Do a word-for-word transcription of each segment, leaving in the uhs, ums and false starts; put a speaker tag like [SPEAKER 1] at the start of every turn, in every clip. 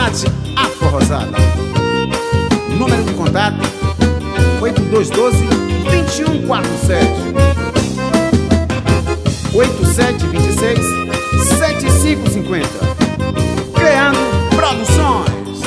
[SPEAKER 1] Bate a forrosada. Número de contato oito dois um dois, dois um quatro sete, oito sete dois seis, sete cinco cinco zero. Creando Produções.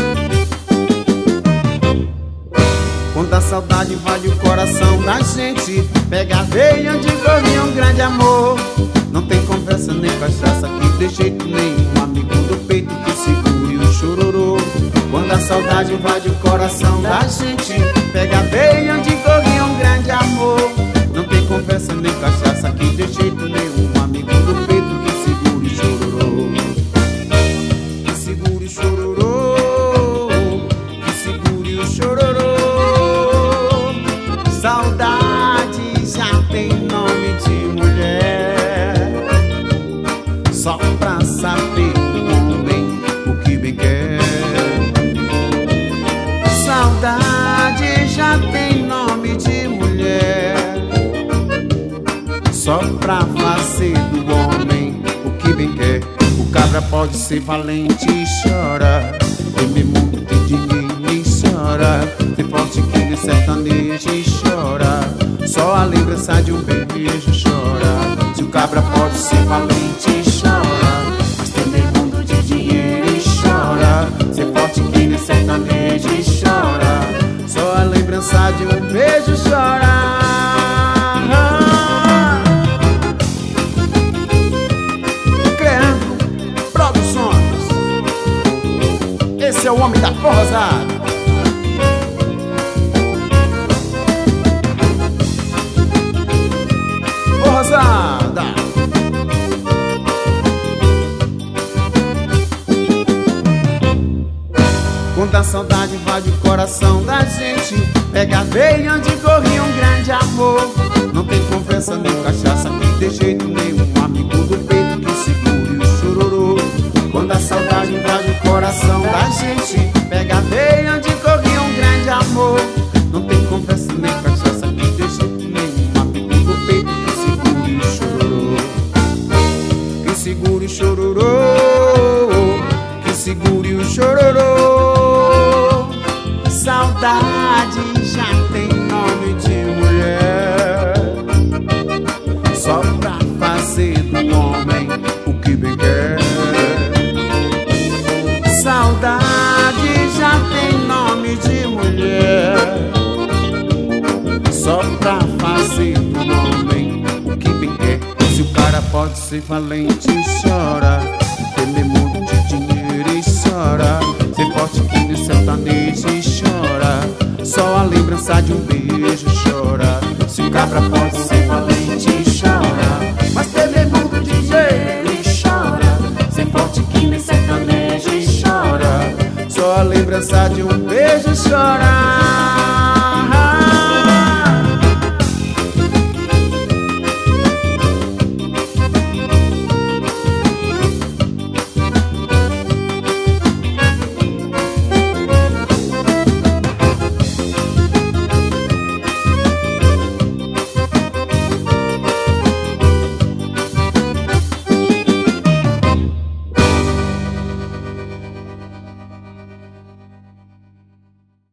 [SPEAKER 1] Quando a saudade invade o coração da gente, pega a veia de gorrinho, um grande amor. Não tem conversa nem cachaça aqui de jeito nenhum, amigo do peito que segure o chororô. Quando a saudade invade o coração da gente, pega a veia de gorrinho, um grande amor. Não tem conversa nem cachaça aqui de jeito nenhum, amigo do peito que segure o chororô. Que segure o chororô, que segure o chororô. Saudade já tem nome de mulher, só pra saber o homem o que bem quer. Saudade já tem nome de mulher, só pra fazer do homem o que bem quer. O cabra pode ser valente e chora, tem muito de dinheiro e chora, tem forte que nem sertanejo e chora, só a lembrança de um beijo chora. Se o cabra pode ser valente e chora, mas tem mundo de dinheiro e chora, ser forte que nem sertanejo e chora, só a lembrança de um beijo chora. Creando Produções. Esse é o homem da forrosada. Forrosada. Quando a saudade invade o coração da gente, pega a veia de gorrinho, um grande amor. Não tem conversa nem cachaça aqui de jeito nenhum, amigo do peito que segure o chororô. Quando a saudade invade o coração da gente, pega a veia de gorrinho, um grande amor. Não tem conversa nem cachaça aqui de jeito nenhum, amigo do peito que segure o chororô. Que segure o chororô, que segure o chororô. Saudade já tem nome de mulher, só pra fazer do homem o que bem quer. Saudade já tem nome de mulher, só pra fazer do homem o que bem quer. Se o cara pode ser valente e chora, tem muito de dinheiro e chora, ser forte que nem sertanejo e chora, só a lembrança de um beijo chora. Se o cabra pode ser